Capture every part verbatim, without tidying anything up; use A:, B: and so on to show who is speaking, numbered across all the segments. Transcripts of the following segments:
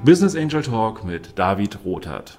A: Business Angel Talk mit David Rothert.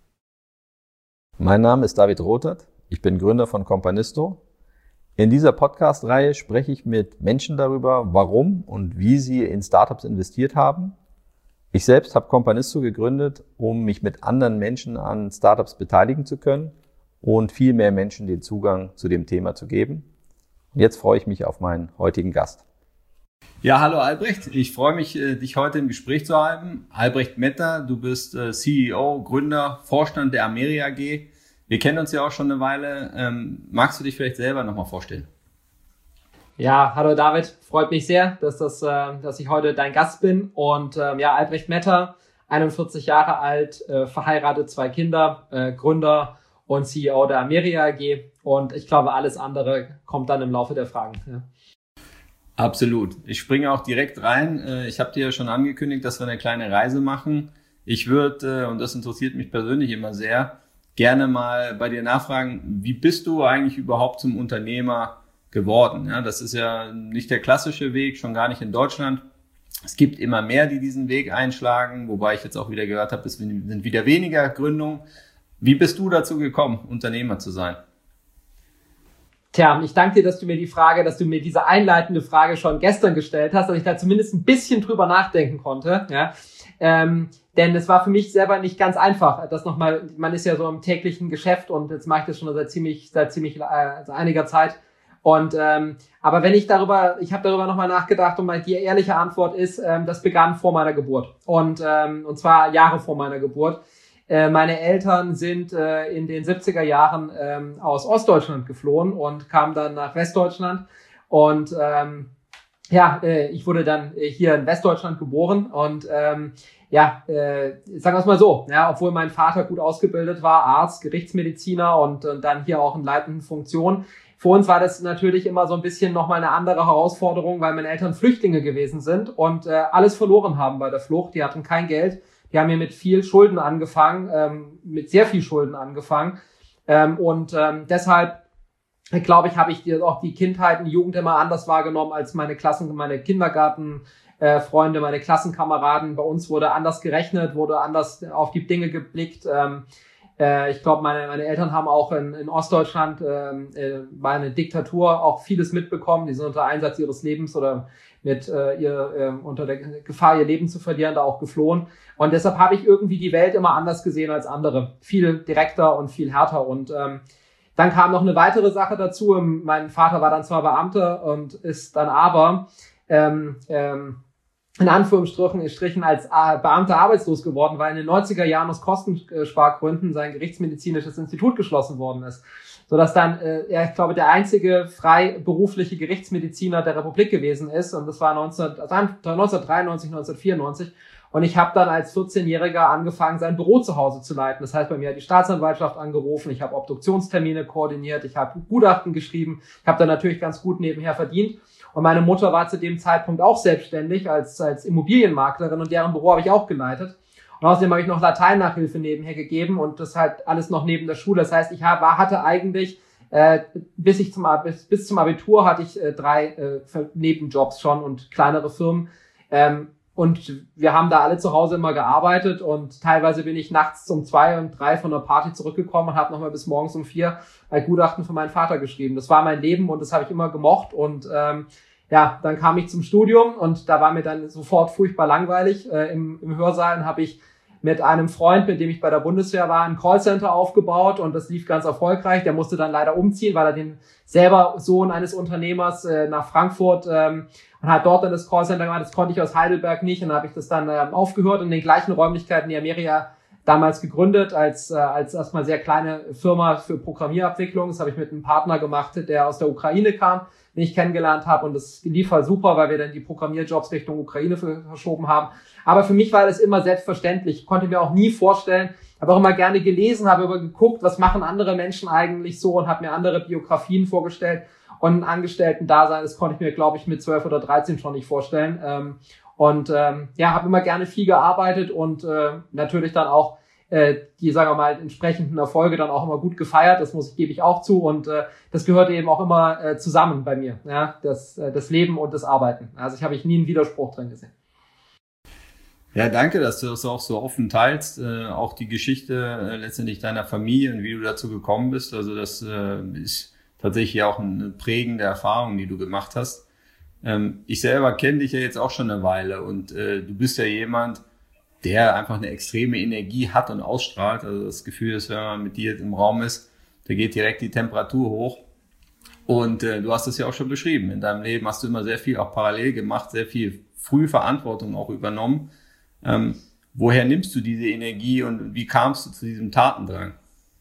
B: Mein Name ist David Rothert, ich bin Gründer von Companisto. In dieser Podcast-Reihe spreche ich mit Menschen darüber, warum und wie sie in Startups investiert haben. Ich selbst habe Companisto gegründet, um mich mit anderen Menschen an Startups beteiligen zu können und viel mehr Menschen den Zugang zu dem Thema zu geben. Und jetzt freue ich mich auf meinen heutigen Gast.
C: Ja, hallo Albrecht. Ich freue mich, dich heute im Gespräch zu haben. Albrecht Metter, du bist C E O, Gründer, Vorstand der Ameria A G. Wir kennen uns ja auch schon eine Weile. Ähm, magst du dich vielleicht selber nochmal vorstellen?
D: Ja, hallo David. Freut mich sehr, dass, das, äh, dass ich heute dein Gast bin. Und ähm, ja, Albrecht Metter, einundvierzig Jahre alt, äh, verheiratet, zwei Kinder, äh, Gründer und C E O der Ameria A G. Und ich glaube, alles andere kommt dann im Laufe der Fragen. Ja.
C: Absolut. Ich springe auch direkt rein. Ich habe dir ja schon angekündigt, dass wir eine kleine Reise machen. Ich würde, und das interessiert mich persönlich immer sehr, gerne mal bei dir nachfragen, wie bist du eigentlich überhaupt zum Unternehmer geworden? Ja, das ist ja nicht der klassische Weg, schon gar nicht in Deutschland. Es gibt immer mehr, die diesen Weg einschlagen, wobei ich jetzt auch wieder gehört habe, es sind wieder weniger Gründungen. Wie bist du dazu gekommen, Unternehmer zu sein?
D: Tja, ich danke dir, dass du mir die Frage, dass du mir diese einleitende Frage schon gestern gestellt hast, dass ich da zumindest ein bisschen drüber nachdenken konnte. Ja, ähm, denn es war für mich selber nicht ganz einfach. Das nochmal, man ist ja so im täglichen Geschäft und jetzt mache ich das schon seit ziemlich, seit ziemlich äh, seit einiger Zeit. Und ähm, aber wenn ich darüber, ich habe darüber nochmal nachgedacht und mal die ehrliche Antwort ist, ähm, das begann vor meiner Geburt und ähm, und zwar Jahre vor meiner Geburt. Meine Eltern sind äh, in den siebziger Jahren ähm, aus Ostdeutschland geflohen und kamen dann nach Westdeutschland. Und ähm, ja, äh, ich wurde dann hier in Westdeutschland geboren. Und ähm, ja, äh, sagen wir es mal so, ja, obwohl mein Vater gut ausgebildet war, Arzt, Gerichtsmediziner und, und dann hier auch in leitenden Funktionen. Für uns war das natürlich immer so ein bisschen nochmal eine andere Herausforderung, weil meine Eltern Flüchtlinge gewesen sind und äh, alles verloren haben bei der Flucht. Die hatten kein Geld. Die haben hier mit viel Schulden angefangen, ähm, mit sehr viel Schulden angefangen. Ähm, und ähm, deshalb, glaube ich, habe ich die, auch die Kindheit und die Jugend immer anders wahrgenommen als meine Klassen, meine Kindergartenfreunde, äh, meine Klassenkameraden. Bei uns wurde anders gerechnet, wurde anders auf die Dinge geblickt. Ähm, äh, ich glaube, meine, meine Eltern haben auch in, in Ostdeutschland ähm, äh, bei einer Diktatur auch vieles mitbekommen. Die sind unter Einsatz ihres Lebens oder mit äh, ihr äh, unter der Gefahr, ihr Leben zu verlieren, da auch geflohen. Und deshalb habe ich irgendwie die Welt immer anders gesehen als andere. Viel direkter und viel härter. Und ähm, dann kam noch eine weitere Sache dazu. Mein Vater war dann zwar Beamter und ist dann aber ähm, ähm, in Anführungsstrichen als äh, Beamter arbeitslos geworden, weil in den neunziger Jahren aus Kostenspargründen sein gerichtsmedizinisches Institut geschlossen worden ist. Sodass dann, äh, er, ich glaube, der einzige freiberufliche Gerichtsmediziner der Republik gewesen ist. Und das war neunzehnhundertdreiundneunzig, neunzehnhundertvierundneunzig. Und ich habe dann als vierzehnjähriger angefangen, sein Büro zu Hause zu leiten. Das heißt, bei mir hat die Staatsanwaltschaft angerufen, ich habe Obduktionstermine koordiniert, ich habe Gutachten geschrieben, ich habe dann natürlich ganz gut nebenher verdient. Und meine Mutter war zu dem Zeitpunkt auch selbstständig als, als Immobilienmaklerin und deren Büro habe ich auch geleitet. Und außerdem habe ich noch Lateinnachhilfe nebenher gegeben und das halt alles noch neben der Schule. Das heißt, ich hab, hatte eigentlich, äh, bis ich zum, bis, bis zum Abitur hatte ich äh, drei äh, Nebenjobs schon und kleinere Firmen. Ähm, und wir haben da alle zu Hause immer gearbeitet und teilweise bin ich nachts um zwei und drei von der Party zurückgekommen und habe nochmal bis morgens um vier ein Gutachten für meinen Vater geschrieben. Das war mein Leben und das habe ich immer gemocht und ähm, ja, dann kam ich zum Studium und da war mir dann sofort furchtbar langweilig. Äh, im, Im Hörsaal habe ich mit einem Freund, mit dem ich bei der Bundeswehr war, ein Callcenter aufgebaut und das lief ganz erfolgreich. Der musste dann leider umziehen, weil er den selber Sohn eines Unternehmers äh, nach Frankfurt ähm, und hat dort dann das Callcenter gemacht. Das konnte ich aus Heidelberg nicht und dann habe ich das dann ähm, aufgehört und in den gleichen Räumlichkeiten die Ameria damals gegründet als äh, als erstmal sehr kleine Firma für Programmierabwicklung. Das habe ich mit einem Partner gemacht, der aus der Ukraine kam, den ich kennengelernt habe und das lief halt super, weil wir dann die Programmierjobs Richtung Ukraine verschoben haben. Aber für mich war das immer selbstverständlich. Ich konnte mir auch nie vorstellen, habe auch immer gerne gelesen, habe immer geguckt, was machen andere Menschen eigentlich so und habe mir andere Biografien vorgestellt und ein Angestellten-Dasein, das konnte ich mir, glaube ich, mit zwölf oder dreizehn schon nicht vorstellen. Ähm, und ähm, ja, habe immer gerne viel gearbeitet und äh, natürlich dann auch äh, die, sagen wir mal, entsprechenden Erfolge dann auch immer gut gefeiert. Das muss ich, gebe ich auch zu und äh, das gehört eben auch immer äh, zusammen bei mir, ja, das, äh, das Leben und das Arbeiten. Also ich habe ich nie einen Widerspruch drin gesehen.
C: Ja, danke, dass du das auch so offen teilst, äh, auch die Geschichte äh, letztendlich deiner Familie und wie du dazu gekommen bist. Also das äh, ist tatsächlich auch eine prägende Erfahrung, die du gemacht hast. Ähm, ich selber kenne dich ja jetzt auch schon eine Weile und äh, du bist ja jemand, der einfach eine extreme Energie hat und ausstrahlt. Also das Gefühl ist, wenn man mit dir im Raum ist, da geht direkt die Temperatur hoch. Und äh, du hast es ja auch schon beschrieben. In deinem Leben hast du immer sehr viel auch parallel gemacht, sehr viel früh Verantwortung auch übernommen. Ähm, woher nimmst du diese Energie und wie kamst du zu diesem Tatendrang?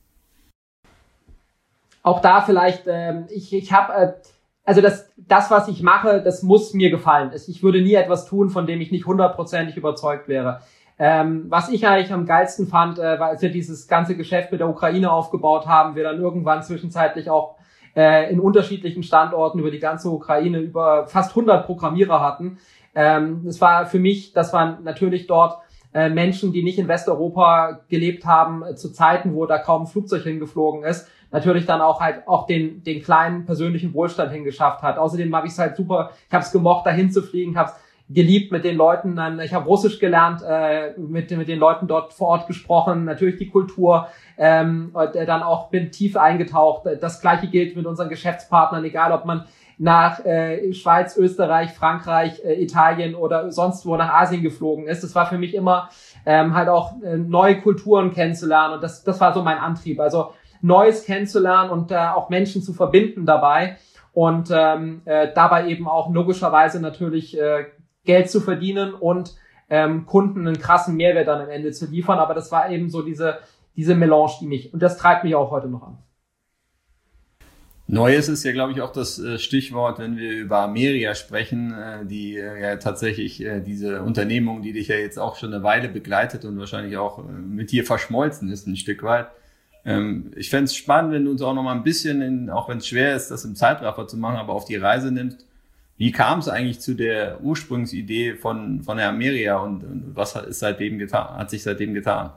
D: Auch da vielleicht, ähm, ich, ich habe, äh, also das, das, was ich mache, das muss mir gefallen. Ich würde nie etwas tun, von dem ich nicht hundertprozentig überzeugt wäre. Ähm, was ich eigentlich am geilsten fand, äh, war, als wir dieses ganze Geschäft mit der Ukraine aufgebaut haben, wir dann irgendwann zwischenzeitlich auch äh, in unterschiedlichen Standorten über die ganze Ukraine über fast hundert Programmierer hatten. Ähm, das war für mich, das waren natürlich dort äh, Menschen, die nicht in Westeuropa gelebt haben, äh, zu Zeiten, wo da kaum ein Flugzeug hingeflogen ist, natürlich dann auch halt auch den den kleinen persönlichen Wohlstand hingeschafft hat. Außerdem habe ich es halt super, ich habe es gemocht, dahin zu fliegen, habe es geliebt mit den Leuten. Dann, ich habe Russisch gelernt, äh, mit mit den Leuten dort vor Ort gesprochen, natürlich die Kultur, ähm, und äh, dann auch bin tief eingetaucht. Das Gleiche gilt mit unseren Geschäftspartnern, egal ob man nach äh, Schweiz, Österreich, Frankreich, äh, Italien oder sonst wo nach Asien geflogen ist. Das war für mich immer ähm, halt auch äh, neue Kulturen kennenzulernen und das das war so mein Antrieb. Also Neues kennenzulernen und äh, auch Menschen zu verbinden dabei und ähm, äh, dabei eben auch logischerweise natürlich äh, Geld zu verdienen und ähm, Kunden einen krassen Mehrwert dann am Ende zu liefern. Aber das war eben so diese diese Melange, die mich, und das treibt mich auch heute noch an.
C: Neues ist ja, glaube ich, auch das Stichwort, wenn wir über Ameria sprechen, die ja tatsächlich diese Unternehmung, die dich ja jetzt auch schon eine Weile begleitet und wahrscheinlich auch mit dir verschmolzen ist ein Stück weit. Ich fände es spannend, wenn du uns auch noch mal ein bisschen, in, auch wenn es schwer ist, das im Zeitraffer zu machen, aber auf die Reise nimmst. Wie kam es eigentlich zu der Ursprungsidee von von der Ameria und, und was hat, ist seitdem getan, hat sich seitdem getan?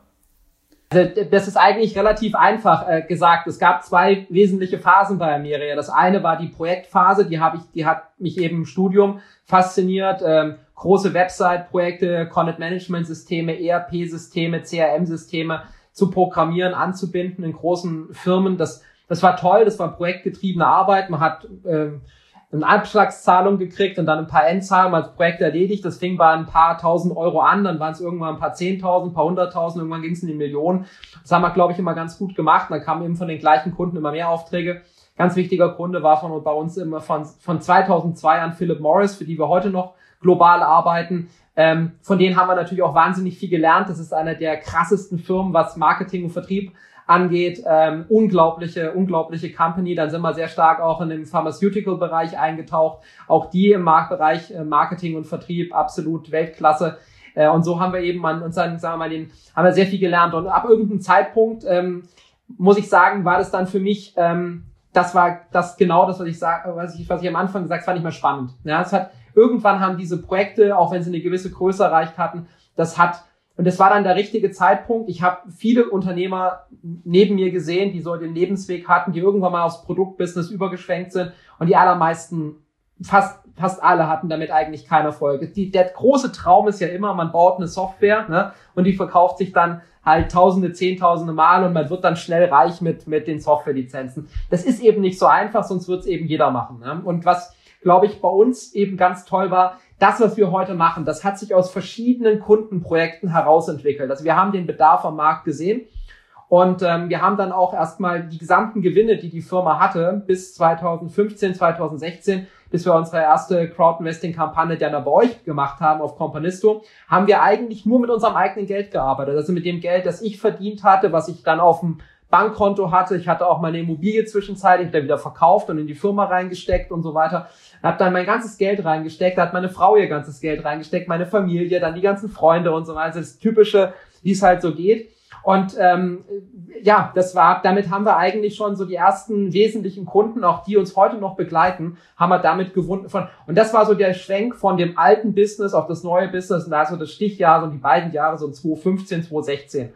D: Also das ist eigentlich relativ einfach äh, gesagt. Es gab zwei wesentliche Phasen bei Ameria. Das eine war die Projektphase, die habe ich, die hat mich eben im Studium fasziniert. Ähm, große Website-Projekte, Content-Management-Systeme, E R P-Systeme, C R M-Systeme zu programmieren, anzubinden in großen Firmen. Das, das war toll. Das war projektgetriebene Arbeit. Man hat ähm, eine Abschlagszahlung gekriegt und dann ein paar Endzahlen, man hat das Projekt erledigt. Das fing bei ein paar tausend Euro an, dann waren es irgendwann ein paar zehntausend, ein paar hunderttausend, irgendwann ging es in die Millionen. Das haben wir, glaube ich, immer ganz gut gemacht. Und dann kamen eben von den gleichen Kunden immer mehr Aufträge. Ganz wichtiger Kunde war von bei uns immer von, von zweitausendzwei an Philip Morris, für die wir heute noch global arbeiten. Ähm, von denen haben wir natürlich auch wahnsinnig viel gelernt. Das ist einer der krassesten Firmen, was Marketing und Vertrieb angeht, ähm, unglaubliche, unglaubliche Company. Dann sind wir sehr stark auch in den Pharmaceutical-Bereich eingetaucht. Auch die im Marktbereich äh, Marketing und Vertrieb absolut Weltklasse. Äh, und so haben wir eben an unseren, sagen wir mal, den, haben wir sehr viel gelernt. Und ab irgendeinem Zeitpunkt, ähm, muss ich sagen, war das dann für mich, ähm, das war das genau das, was ich sage, was ich, was ich am Anfang gesagt habe, fand ich mal spannend. Ja, es hat, irgendwann haben diese Projekte, auch wenn sie eine gewisse Größe erreicht hatten, das hat, und das war dann der richtige Zeitpunkt. Ich habe viele Unternehmer neben mir gesehen, die so den Lebensweg hatten, die irgendwann mal aufs Produktbusiness übergeschwenkt sind. Und die allermeisten, fast fast alle hatten damit eigentlich keinen Erfolg. Die, der große Traum ist ja immer, man baut eine Software, ne, und die verkauft sich dann halt Tausende, Zehntausende Mal und man wird dann schnell reich mit mit den Softwarelizenzen. Das ist eben nicht so einfach, sonst wird es eben jeder machen. Ne? Und was, glaube ich, bei uns eben ganz toll war, das, was wir heute machen, das hat sich aus verschiedenen Kundenprojekten herausentwickelt. Also wir haben den Bedarf am Markt gesehen und ähm, wir haben dann auch erstmal die gesamten Gewinne, die die Firma hatte, bis zweitausendfünfzehn, zweitausendsechzehn, bis wir unsere erste Crowdinvesting-Kampagne dann bei euch gemacht haben auf Companisto, haben wir eigentlich nur mit unserem eigenen Geld gearbeitet. Also mit dem Geld, das ich verdient hatte, was ich dann auf dem Bankkonto hatte. Ich hatte auch meine Immobilie zwischenzeitlich dann wieder verkauft und in die Firma reingesteckt und so weiter. Habe dann mein ganzes Geld reingesteckt, da hat meine Frau ihr ganzes Geld reingesteckt, meine Familie, dann die ganzen Freunde und so weiter. Das Typische, wie es halt so geht. Und ähm, ja, das war, damit haben wir eigentlich schon so die ersten wesentlichen Kunden, auch die uns heute noch begleiten, haben wir damit gewonnen. Von, und das war so der Schwenk von dem alten Business auf das neue Business. Und da ist so das Stichjahr, so die beiden Jahre, so zweitausendfünfzehn, zweitausendsechzehn.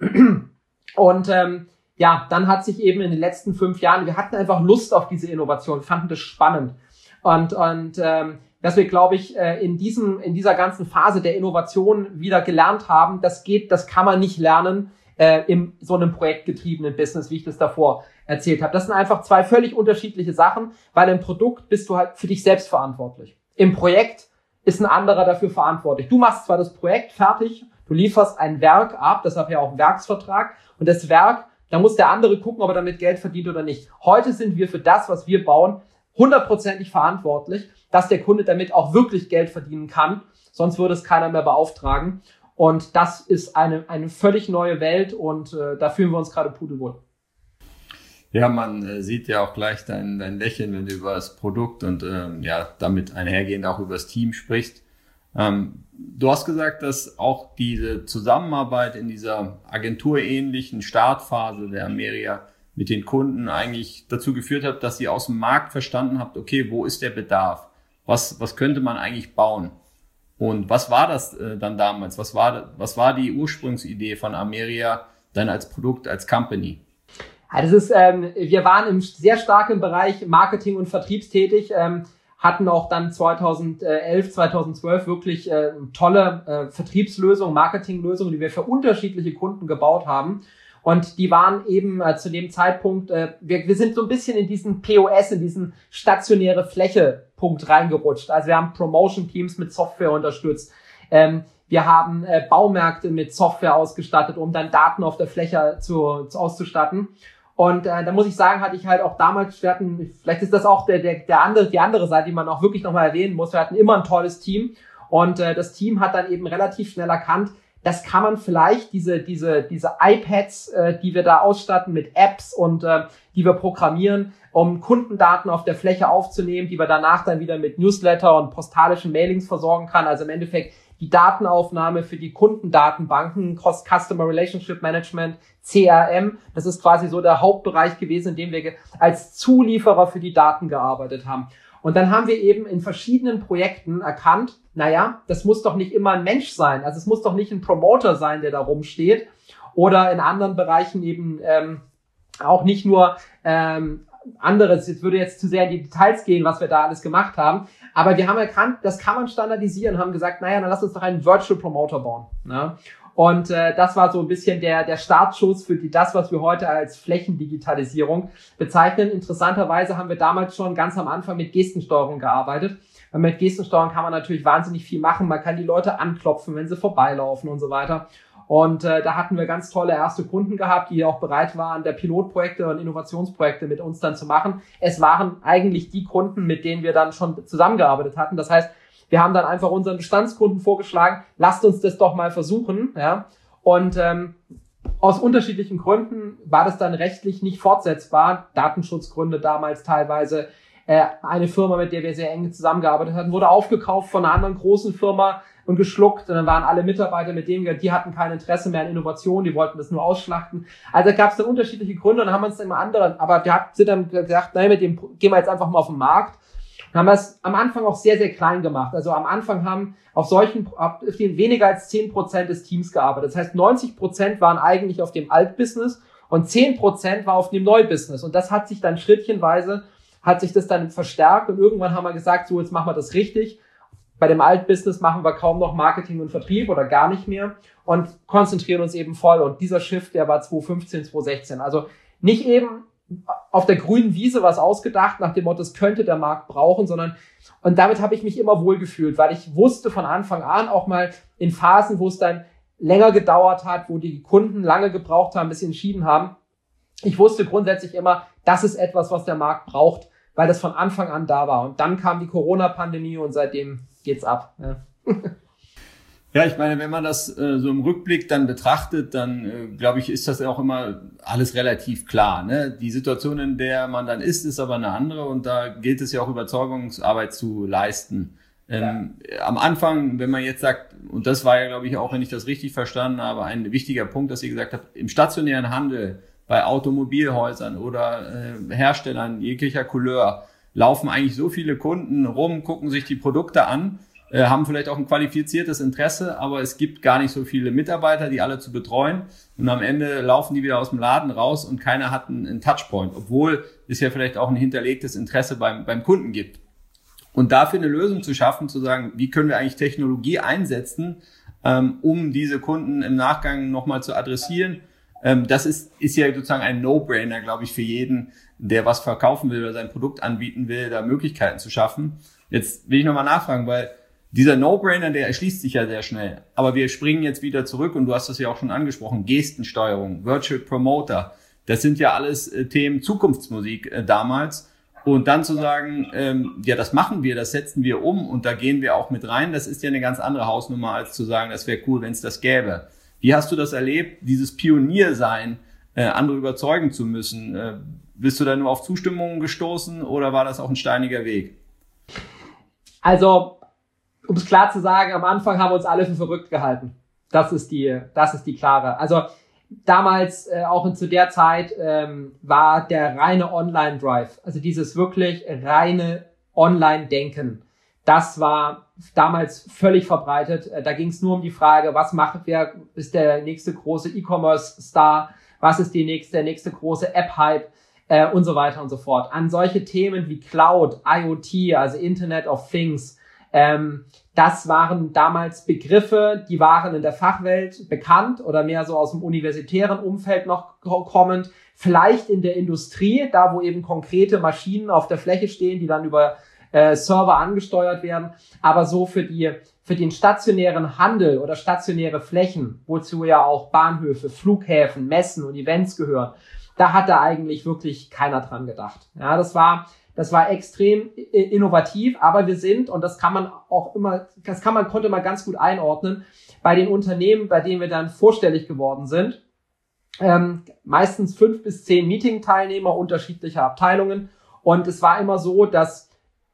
D: Und ähm, ja, dann hat sich eben in den letzten fünf Jahren, wir hatten einfach Lust auf diese Innovation, fanden das spannend. Und, und ähm, dass wir, glaube ich, in diesem, in dieser ganzen Phase der Innovation wieder gelernt haben, das geht, das kann man nicht lernen äh, in so einem projektgetriebenen Business, wie ich das davor erzählt habe. Das sind einfach zwei völlig unterschiedliche Sachen, weil im Produkt bist du halt für dich selbst verantwortlich. Im Projekt ist ein anderer dafür verantwortlich. Du machst zwar das Projekt fertig, du lieferst ein Werk ab, deshalb ja auch ein Werksvertrag, und das Werk, da muss der andere gucken, ob er damit Geld verdient oder nicht. Heute sind wir für das, was wir bauen, hundertprozentig verantwortlich, dass der Kunde damit auch wirklich Geld verdienen kann, sonst würde es keiner mehr beauftragen. Und das ist eine eine völlig neue Welt, und äh, da fühlen wir uns gerade pudelwohl.
C: Ja, man äh, sieht ja auch gleich dein, dein Lächeln, wenn du über das Produkt und ähm, ja damit einhergehend auch über das Team sprichst. Ähm, du hast gesagt, dass auch diese Zusammenarbeit in dieser agenturähnlichen Startphase der Ameria mit den Kunden eigentlich dazu geführt hat, dass ihr aus dem Markt verstanden habt, okay, wo ist der Bedarf? Was, was könnte man eigentlich bauen? Und was war das äh, dann damals? Was war, was war die Ursprungsidee von Ameria dann als Produkt, als Company?
D: Ja, das ist, ähm, wir waren im sehr stark im Bereich Marketing und Vertriebs tätig, ähm, hatten auch dann zweitausendelf, zweitausendzwölf wirklich äh, tolle äh, Vertriebslösungen, Marketinglösungen, die wir für unterschiedliche Kunden gebaut haben. Und die waren eben äh, zu dem Zeitpunkt, äh, wir, wir sind so ein bisschen in diesen P O S, in diesen stationäre Fläche-Punkt reingerutscht. Also wir haben Promotion-Teams mit Software unterstützt. Ähm, wir haben äh, Baumärkte mit Software ausgestattet, um dann Daten auf der Fläche zu, zu auszustatten. Und äh, da muss ich sagen, hatte ich halt auch damals, wir hatten, vielleicht ist das auch der, der, der andere, die andere Seite, die man auch wirklich nochmal erwähnen muss, wir hatten immer ein tolles Team. Und äh, das Team hat dann eben relativ schnell erkannt, das kann man vielleicht, diese diese diese iPads, äh, die wir da ausstatten mit Apps und äh, die wir programmieren, um Kundendaten auf der Fläche aufzunehmen, die wir danach dann wieder mit Newsletter und postalischen Mailings versorgen kann. Also im Endeffekt die Datenaufnahme für die Kundendatenbanken, Customer Relationship Management, C R M. Das ist quasi so der Hauptbereich gewesen, in dem wir als Zulieferer für die Daten gearbeitet haben. Und dann haben wir eben in verschiedenen Projekten erkannt, naja, das muss doch nicht immer ein Mensch sein. Also es muss doch nicht ein Promoter sein, der da rumsteht. Oder in anderen Bereichen eben ähm, auch nicht nur ähm, anderes. Jetzt würde jetzt zu sehr in die Details gehen, was wir da alles gemacht haben. Aber wir haben erkannt, das kann man standardisieren, haben gesagt, naja, dann lass uns doch einen Virtual Promoter bauen. Ne? Und äh, das war so ein bisschen der der Startschuss für die, das, was wir heute als Flächendigitalisierung bezeichnen. Interessanterweise haben wir damals schon ganz am Anfang mit Gestensteuerung gearbeitet. Weil mit Gestensteuerung kann man natürlich wahnsinnig viel machen. Man kann die Leute anklopfen, wenn sie vorbeilaufen und so weiter. Und äh, da hatten wir ganz tolle erste Kunden gehabt, die auch bereit waren, der Pilotprojekte und Innovationsprojekte mit uns dann zu machen. Es waren eigentlich die Kunden, mit denen wir dann schon zusammengearbeitet hatten. Das heißt, wir haben dann einfach unseren Bestandskunden vorgeschlagen, lasst uns das doch mal versuchen. Ja. Und ähm, aus unterschiedlichen Gründen war das dann rechtlich nicht fortsetzbar. Datenschutzgründe damals teilweise. Äh, eine Firma, mit der wir sehr eng zusammengearbeitet hatten, wurde aufgekauft von einer anderen großen Firma und geschluckt. Und dann waren alle Mitarbeiter, mit denen wir, die hatten kein Interesse mehr an Innovation, die wollten das nur ausschlachten. Also gab es dann unterschiedliche Gründe, und dann haben wir uns dann immer andere, aber wir sind dann gesagt, nein, mit dem gehen wir jetzt einfach mal auf den Markt. Und haben das am Anfang auch sehr, sehr klein gemacht. Also am Anfang haben auf solchen, auf den weniger als zehn Prozent des Teams gearbeitet. Das heißt, neunzig Prozent waren eigentlich auf dem Altbusiness und zehn Prozent war auf dem Neubusiness. Und das hat sich dann schrittchenweise, hat sich das dann verstärkt, und irgendwann haben wir gesagt, so, jetzt machen wir das richtig. Bei dem Altbusiness machen wir kaum noch Marketing und Vertrieb oder gar nicht mehr und konzentrieren uns eben voll. Und dieser Shift, der war zwanzig fünfzehn, zwanzig sechzehn. Also nicht eben auf der grünen Wiese was ausgedacht, nach dem Motto, das könnte der Markt brauchen, sondern, und damit habe ich mich immer wohl gefühlt, weil ich wusste von Anfang an, auch mal in Phasen, wo es dann länger gedauert hat, wo die Kunden lange gebraucht haben, bis sie entschieden haben, ich wusste grundsätzlich immer, das ist etwas, was der Markt braucht, weil das von Anfang an da war. Und dann kam die Corona-Pandemie und seitdem geht's ab. Ja.
C: Ja, ich meine, wenn man das äh, so im Rückblick dann betrachtet, dann äh, glaube ich, ist das auch immer alles relativ klar. Ne? Die Situation, in der man dann ist, ist aber eine andere, und da gilt es ja auch Überzeugungsarbeit zu leisten. Ähm, ja. Am Anfang, wenn man jetzt sagt, und das war ja, glaube ich, auch, wenn ich das richtig verstanden habe, ein wichtiger Punkt, dass ihr gesagt habt, im stationären Handel, bei Automobilhäusern oder äh, Herstellern jeglicher Couleur, laufen eigentlich so viele Kunden rum, gucken sich die Produkte an, Äh, haben vielleicht auch ein qualifiziertes Interesse, aber es gibt gar nicht so viele Mitarbeiter, die alle zu betreuen, und am Ende laufen die wieder aus dem Laden raus und keiner hat einen, einen Touchpoint, obwohl es ja vielleicht auch ein hinterlegtes Interesse beim, beim Kunden gibt. Und dafür eine Lösung zu schaffen, zu sagen, wie können wir eigentlich Technologie einsetzen, ähm, um diese Kunden im Nachgang nochmal zu adressieren. Ähm, das ist, ist ja sozusagen ein No-Brainer, glaube ich, für jeden, der was verkaufen will oder sein Produkt anbieten will, da Möglichkeiten zu schaffen. Jetzt will ich nochmal nachfragen, weil dieser No-Brainer, der erschließt sich ja sehr schnell. Aber wir springen jetzt wieder zurück und du hast das ja auch schon angesprochen, Gestensteuerung, Virtual Promoter, das sind ja alles äh, Themen Zukunftsmusik äh, damals. Und dann zu sagen, ähm, ja, das machen wir, das setzen wir um und da gehen wir auch mit rein, das ist ja eine ganz andere Hausnummer, als zu sagen, das wäre cool, wenn es das gäbe. Wie hast du das erlebt, dieses Pioniersein, äh, andere überzeugen zu müssen? Äh, bist du da nur auf Zustimmung gestoßen oder war das auch ein steiniger Weg?
D: Also, um es klar zu sagen, am Anfang haben wir uns alle für verrückt gehalten. Das ist die, das ist die klare. Also, damals, äh, auch in, zu der Zeit, ähm, war der reine Online-Drive, also dieses wirklich reine Online-Denken, das war damals völlig verbreitet. Äh, da ging es nur um die Frage, was macht, wer ist der nächste große E-Commerce-Star, was ist die nächste, der nächste große App-Hype äh, und so weiter und so fort. An solche Themen wie Cloud, IoT, also Internet of Things, ähm, das waren damals Begriffe, die waren in der Fachwelt bekannt oder mehr so aus dem universitären Umfeld noch kommend. Vielleicht in der Industrie, da wo eben konkrete Maschinen auf der Fläche stehen, die dann über äh, Server angesteuert werden. Aber so für die für den stationären Handel oder stationäre Flächen, wozu ja auch Bahnhöfe, Flughäfen, Messen und Events gehören, da hat da eigentlich wirklich keiner dran gedacht. Ja, das war Das war extrem innovativ, aber wir sind, und das kann man auch immer, das kann man, konnte man ganz gut einordnen, bei den Unternehmen, bei denen wir dann vorstellig geworden sind, ähm, meistens fünf bis zehn Meeting-Teilnehmer unterschiedlicher Abteilungen. Und es war immer so, dass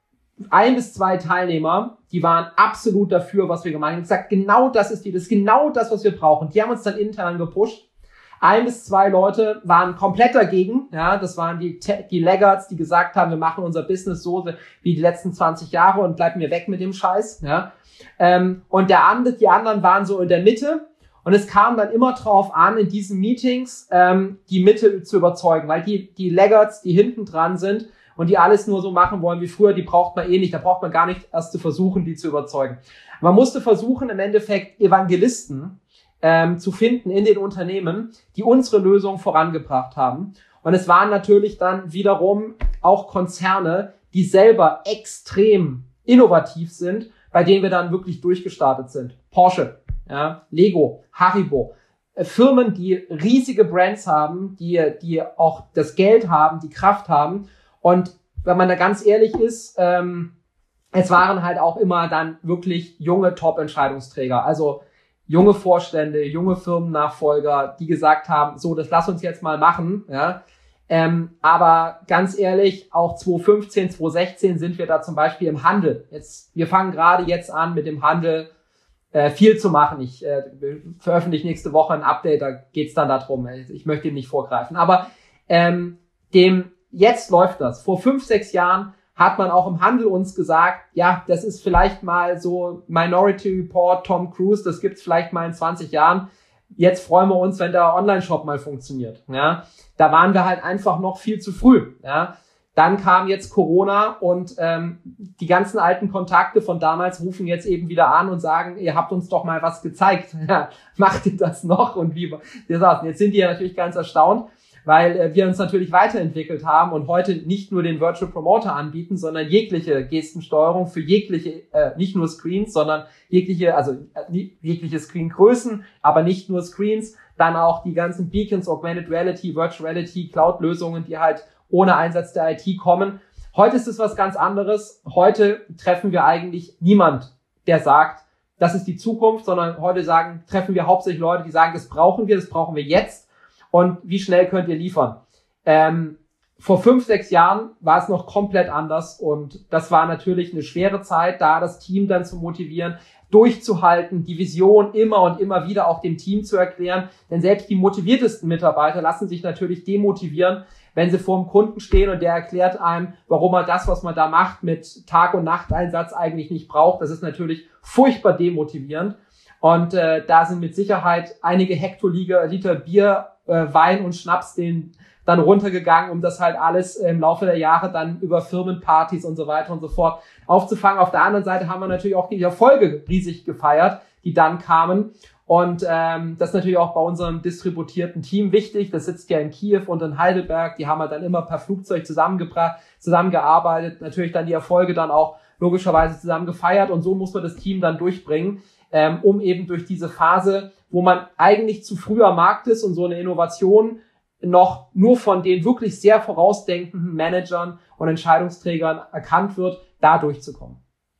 D: ein bis zwei Teilnehmer, die waren absolut dafür, was wir gemacht haben. Ich gesagt, genau das ist die, das ist genau das, was wir brauchen. Die haben uns dann intern gepusht. Ein bis zwei Leute waren komplett dagegen. Ja, das waren die, die Laggards, die gesagt haben, wir machen unser Business so wie die letzten zwanzig Jahre und bleiben mir weg mit dem Scheiß. Ja, ähm, und der andere, die anderen waren so in der Mitte. Und es kam dann immer drauf an, in diesen Meetings ähm, die Mitte zu überzeugen, weil die die Laggards, die hinten dran sind und die alles nur so machen wollen wie früher, die braucht man eh nicht. Da braucht man gar nicht erst zu versuchen, die zu überzeugen. Man musste versuchen, im Endeffekt Evangelisten Ähm, zu finden in den Unternehmen, die unsere Lösung vorangebracht haben. Und es waren natürlich dann wiederum auch Konzerne, die selber extrem innovativ sind, bei denen wir dann wirklich durchgestartet sind. Porsche, ja, Lego, Haribo, äh, Firmen, die riesige Brands haben, die, die auch das Geld haben, die Kraft haben. Und wenn man da ganz ehrlich ist, ähm, es waren halt auch immer dann wirklich junge Top-Entscheidungsträger. Also junge Vorstände, junge Firmennachfolger, die gesagt haben, so, das lass uns jetzt mal machen, ja. Ähm, aber ganz ehrlich, auch zwanzig fünfzehn, zwanzig sechzehn sind wir da zum Beispiel im Handel. Jetzt, wir fangen gerade jetzt an, mit dem Handel äh, viel zu machen. Ich äh, veröffentliche nächste Woche ein Update, da geht's dann darum. Ich möchte ihm nicht vorgreifen. Aber ähm, dem jetzt läuft das. Vor fünf, sechs Jahren hat man auch im Handel uns gesagt, ja, das ist vielleicht mal so Minority Report, Tom Cruise, das gibt's vielleicht mal in zwanzig Jahren. Jetzt freuen wir uns, wenn der Online-Shop mal funktioniert. Ja, da waren wir halt einfach noch viel zu früh. Ja, dann kam jetzt Corona und ähm, die ganzen alten Kontakte von damals rufen jetzt eben wieder an und sagen, ihr habt uns doch mal was gezeigt. Ja, macht ihr das noch? Und wie wir sagten, jetzt sind die ja natürlich ganz erstaunt, weil äh, wir uns natürlich weiterentwickelt haben und heute nicht nur den Virtual Promoter anbieten, sondern jegliche Gestensteuerung für jegliche, äh, nicht nur Screens, sondern jegliche, also äh, jegliche Screengrößen, aber nicht nur Screens, dann auch die ganzen Beacons, Augmented Reality, Virtual Reality, Cloud-Lösungen, die halt ohne Einsatz der I T kommen. Heute ist es was ganz anderes. Heute treffen wir eigentlich niemand, der sagt, das ist die Zukunft, sondern heute sagen, treffen wir hauptsächlich Leute, die sagen, das brauchen wir, das brauchen wir jetzt. Und wie schnell könnt ihr liefern? Ähm, vor fünf, sechs Jahren war es noch komplett anders und das war natürlich eine schwere Zeit, da das Team dann zu motivieren, durchzuhalten, die Vision immer und immer wieder auch dem Team zu erklären. Denn selbst die motiviertesten Mitarbeiter lassen sich natürlich demotivieren, wenn sie vor dem Kunden stehen und der erklärt einem, warum er das, was man da macht, mit Tag- und Nachteinsatz eigentlich nicht braucht. Das ist natürlich furchtbar demotivierend. Und äh, da sind mit Sicherheit einige Hektoliter Liter Bier, äh, Wein und Schnaps den dann runtergegangen, um das halt alles im Laufe der Jahre dann über Firmenpartys und so weiter und so fort aufzufangen. Auf der anderen Seite haben wir natürlich auch die Erfolge riesig gefeiert, die dann kamen. Und ähm, das ist natürlich auch bei unserem distributierten Team wichtig. Das sitzt ja in Kiew und in Heidelberg. Die haben wir dann immer per Flugzeug zusammengebracht, zusammengearbeitet. Natürlich dann die Erfolge dann auch logischerweise zusammen gefeiert. Und so muss man das Team dann durchbringen, ähm, um eben durch diese Phase, wo man eigentlich zu früh am Markt ist und so eine Innovation noch nur von den wirklich sehr vorausdenkenden Managern und Entscheidungsträgern erkannt wird, da durchzukommen.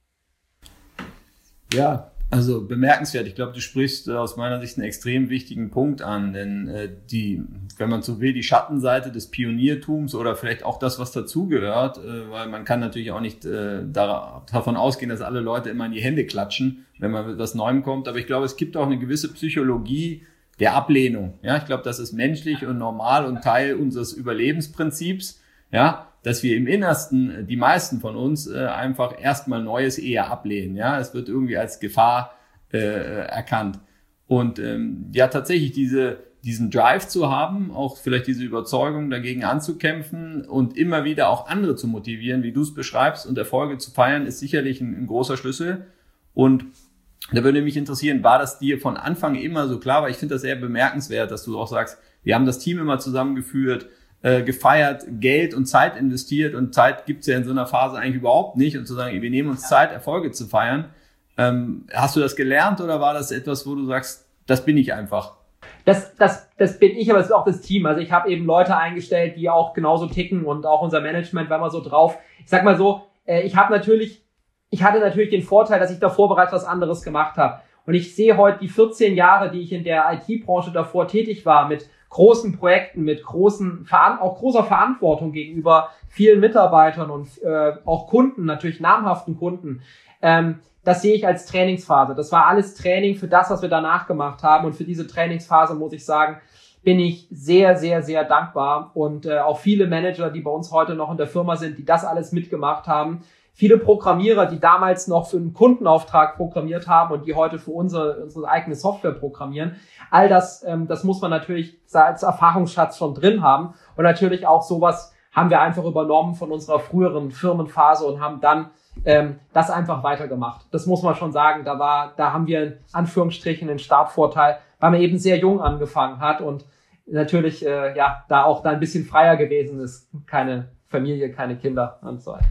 C: Ja, also bemerkenswert. Ich glaube, du sprichst äh, aus meiner Sicht einen extrem wichtigen Punkt an, denn äh, die, wenn man so will, die Schattenseite des Pioniertums oder vielleicht auch das, was dazugehört, äh, weil man kann natürlich auch nicht äh, da, davon ausgehen, dass alle Leute immer in die Hände klatschen, wenn man mit was Neuem kommt. Aber ich glaube, es gibt auch eine gewisse Psychologie der Ablehnung. Ja, ich glaube, das ist menschlich und normal und Teil unseres Überlebensprinzips. Ja, dass wir im Innersten, die meisten von uns, äh, einfach erstmal Neues eher ablehnen. Ja, es wird irgendwie als Gefahr äh, erkannt. Und ähm, ja, tatsächlich diese diesen Drive zu haben, auch vielleicht diese Überzeugung dagegen anzukämpfen und immer wieder auch andere zu motivieren, wie du es beschreibst, und Erfolge zu feiern, ist sicherlich ein, ein großer Schlüssel. Und da würde mich interessieren, war das dir von Anfang immer so klar? Weil ich finde das sehr bemerkenswert, dass du auch sagst, wir haben das Team immer zusammengeführt, gefeiert, Geld und Zeit investiert, und Zeit gibt's ja in so einer Phase eigentlich überhaupt nicht, und zu sagen, wir nehmen uns Zeit, Erfolge zu feiern. Ähm, hast du das gelernt oder war das etwas, wo du sagst, das bin ich einfach?
D: Das, das, das bin ich, aber es ist auch das Team. Also ich habe eben Leute eingestellt, die auch genauso ticken, und auch unser Management war immer so drauf. Ich sag mal so, ich habe natürlich, ich hatte natürlich den Vorteil, dass ich davor bereits was anderes gemacht habe. Und ich sehe heute die vierzehn Jahre, die ich in der I T-Branche davor tätig war, mit großen Projekten, mit großen, auch großer Verantwortung gegenüber vielen Mitarbeitern und äh, auch Kunden, natürlich namhaften Kunden. Ähm, das sehe ich als Trainingsphase. Das war alles Training für das, was wir danach gemacht haben. Und für diese Trainingsphase, muss ich sagen, bin ich sehr, sehr, sehr dankbar. Und äh, auch viele Manager, die bei uns heute noch in der Firma sind, die das alles mitgemacht haben. Viele Programmierer, die damals noch für einen Kundenauftrag programmiert haben und die heute für unsere, unsere eigene Software programmieren. All das, ähm, das muss man natürlich als Erfahrungsschatz schon drin haben. Und natürlich auch sowas haben wir einfach übernommen von unserer früheren Firmenphase und haben dann ähm, das einfach weitergemacht. Das muss man schon sagen. Da war, da haben wir in Anführungsstrichen einen Startvorteil, weil man eben sehr jung angefangen hat und natürlich äh, ja da auch da ein bisschen freier gewesen ist. Keine Familie, keine Kinder und so weiter.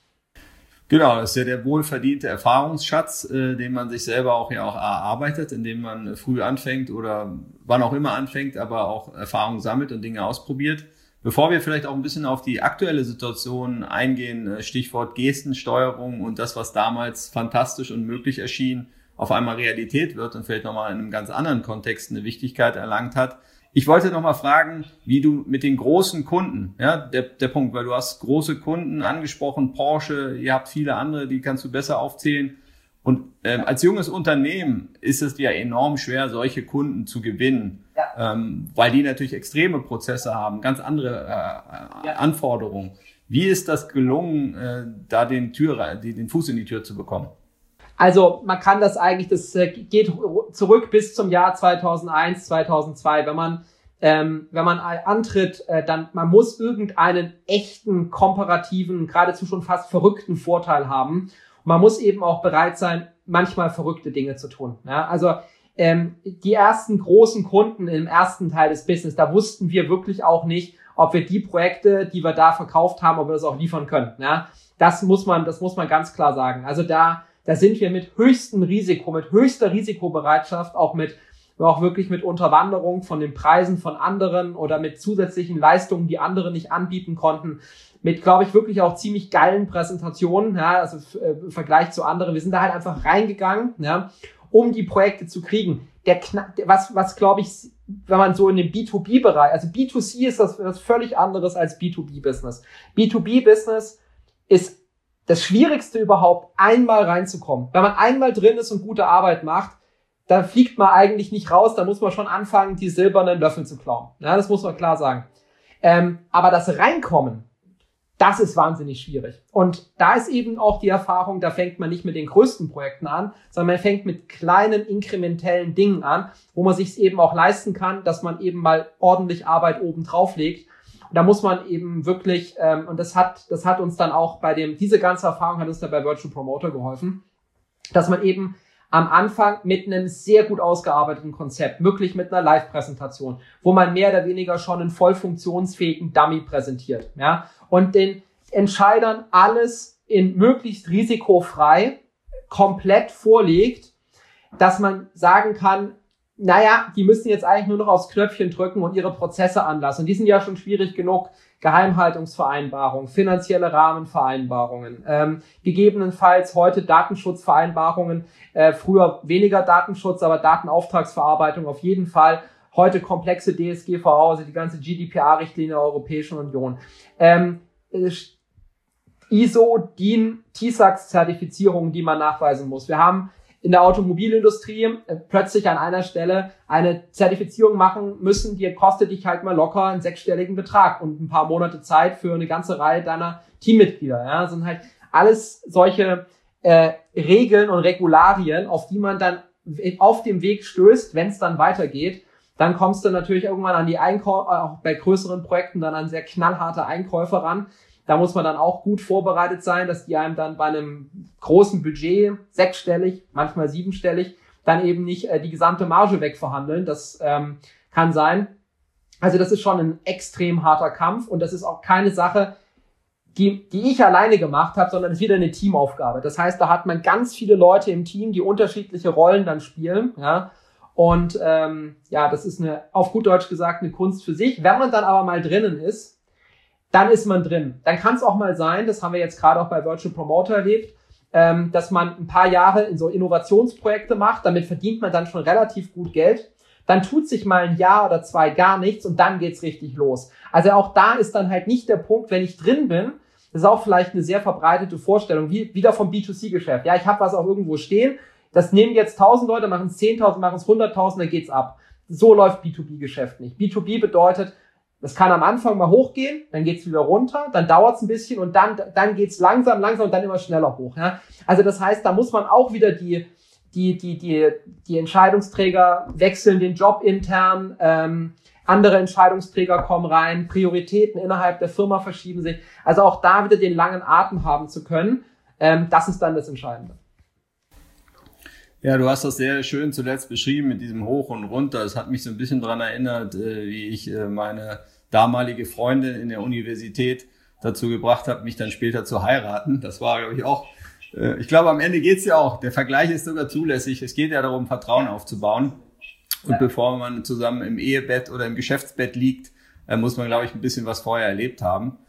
C: Genau, das ist ja der wohlverdiente Erfahrungsschatz, äh, den man sich selber auch ja auch erarbeitet, indem man früh anfängt oder wann auch immer anfängt, aber auch Erfahrung sammelt und Dinge ausprobiert. Bevor wir vielleicht auch ein bisschen auf die aktuelle Situation eingehen, Stichwort Gestensteuerung und das, was damals fantastisch und möglich erschien, auf einmal Realität wird und vielleicht nochmal in einem ganz anderen Kontext eine Wichtigkeit erlangt hat. Ich wollte noch mal fragen, wie du mit den großen Kunden, ja, der, der Punkt, weil du hast große Kunden angesprochen, Porsche, ihr habt viele andere, die kannst du besser aufzählen. Und ähm, als junges Unternehmen ist es ja enorm schwer, solche Kunden zu gewinnen, ja. ähm, weil die natürlich extreme Prozesse haben, ganz andere äh, ja. Anforderungen. Wie ist das gelungen, äh, da den, Tür, die, den Fuß in die Tür zu bekommen?
D: Also man kann das eigentlich, das geht zurück bis zum Jahr zweitausendeins, zweitausendzwei. Wenn man ähm, wenn man antritt, äh, dann man muss irgendeinen echten, komparativen, geradezu schon fast verrückten Vorteil haben. Und man muss eben auch bereit sein, manchmal verrückte Dinge zu tun. Ja? Also ähm, die ersten großen Kunden im ersten Teil des Business, da wussten wir wirklich auch nicht, ob wir die Projekte, die wir da verkauft haben, ob wir das auch liefern können. Ja? Das muss man, das muss man ganz klar sagen. Also da Da sind wir mit höchstem Risiko, mit höchster Risikobereitschaft, auch mit, auch wirklich mit Unterwanderung von den Preisen von anderen oder mit zusätzlichen Leistungen, die andere nicht anbieten konnten, mit, glaube ich, wirklich auch ziemlich geilen Präsentationen, ja, also im Vergleich zu anderen. Wir sind da halt einfach reingegangen, ja, um die Projekte zu kriegen. Der, was, was glaube ich, wenn man so in den B zwei B-Bereich, also B zwei C ist das was völlig anderes als B zwei B-Business. B zwei B-Business ist das Schwierigste überhaupt, einmal reinzukommen. Wenn man einmal drin ist und gute Arbeit macht, da fliegt man eigentlich nicht raus, da muss man schon anfangen, die silbernen Löffel zu klauen. Ja, das muss man klar sagen. Ähm, aber das Reinkommen, das ist wahnsinnig schwierig. Und da ist eben auch die Erfahrung, da fängt man nicht mit den größten Projekten an, sondern man fängt mit kleinen, inkrementellen Dingen an, wo man sich eben auch leisten kann, dass man eben mal ordentlich Arbeit oben drauf legt. Und da muss man eben wirklich, ähm, und das hat, das hat uns dann auch bei dem, diese ganze Erfahrung hat uns dann bei Virtual Promoter geholfen, dass man eben am Anfang mit einem sehr gut ausgearbeiteten Konzept, wirklich mit einer Live-Präsentation, wo man mehr oder weniger schon einen voll funktionsfähigen Dummy präsentiert, ja, und den Entscheidern alles in möglichst risikofrei komplett vorlegt, dass man sagen kann, naja, die müssen jetzt eigentlich nur noch aufs Knöpfchen drücken und ihre Prozesse anlassen. Und die sind ja schon schwierig genug. Geheimhaltungsvereinbarungen, finanzielle Rahmenvereinbarungen, ähm, gegebenenfalls heute Datenschutzvereinbarungen, äh, früher weniger Datenschutz, aber Datenauftragsverarbeitung auf jeden Fall. Heute komplexe D S G V O, also die ganze G D P R-Richtlinie der Europäischen Union. Ähm, I S O, D I N, T S A X-Zertifizierungen, die man nachweisen muss. Wir haben in der Automobilindustrie äh, plötzlich an einer Stelle eine Zertifizierung machen müssen, die kostet dich halt mal locker einen sechsstelligen Betrag und ein paar Monate Zeit für eine ganze Reihe deiner Teammitglieder. Ja, das sind halt alles solche äh, Regeln und Regularien, auf die man dann auf dem Weg stößt, wenn es dann weitergeht. Dann kommst du natürlich irgendwann an die Einkäufe, auch bei größeren Projekten dann an sehr knallharte Einkäufe ran. Da muss man dann auch gut vorbereitet sein, dass die einem dann bei einem großen Budget, sechsstellig, manchmal siebenstellig, dann eben nicht äh, die gesamte Marge wegverhandeln. Das ähm, kann sein. Also das ist schon ein extrem harter Kampf und das ist auch keine Sache, die, die ich alleine gemacht habe, sondern es ist wieder eine Teamaufgabe. Das heißt, da hat man ganz viele Leute im Team, die unterschiedliche Rollen dann spielen, ja. Und ähm, ja, das ist eine, auf gut Deutsch gesagt, eine Kunst für sich. Wenn man dann aber mal drinnen ist, dann ist man drin. Dann kann es auch mal sein, das haben wir jetzt gerade auch bei Virtual Promoter erlebt, ähm, dass man ein paar Jahre in so Innovationsprojekte macht, damit verdient man dann schon relativ gut Geld. Dann tut sich mal ein Jahr oder zwei gar nichts und dann geht's richtig los. Also auch da ist dann halt nicht der Punkt, wenn ich drin bin, das ist auch vielleicht eine sehr verbreitete Vorstellung, wie wieder vom B zwei C-Geschäft. Ja, ich habe was auch irgendwo stehen, das nehmen jetzt tausend Leute, machen es zehntausend, machen es hunderttausend, dann geht's ab. So läuft B zwei B-Geschäft nicht. B zwei B bedeutet, das kann am Anfang mal hochgehen, dann geht's wieder runter, dann dauert's ein bisschen und dann dann geht's langsam, langsam und dann immer schneller hoch. Ja? Also das heißt, da muss man auch wieder die die die die die Entscheidungsträger wechseln den Job intern, ähm, andere Entscheidungsträger kommen rein, Prioritäten innerhalb der Firma verschieben sich. Also auch da wieder den langen Atem haben zu können, ähm, das ist dann das Entscheidende.
C: Ja, du hast das sehr schön zuletzt beschrieben mit diesem Hoch und Runter. Es hat mich so ein bisschen daran erinnert, wie ich meine damalige Freundin in der Universität dazu gebracht habe, mich dann später zu heiraten. Das war, glaube ich, auch, ich glaube, am Ende geht's ja auch. Der Vergleich ist sogar zulässig. Es geht ja darum, Vertrauen aufzubauen. Und bevor man zusammen im Ehebett oder im Geschäftsbett liegt, muss man, glaube ich, ein bisschen was vorher erlebt haben.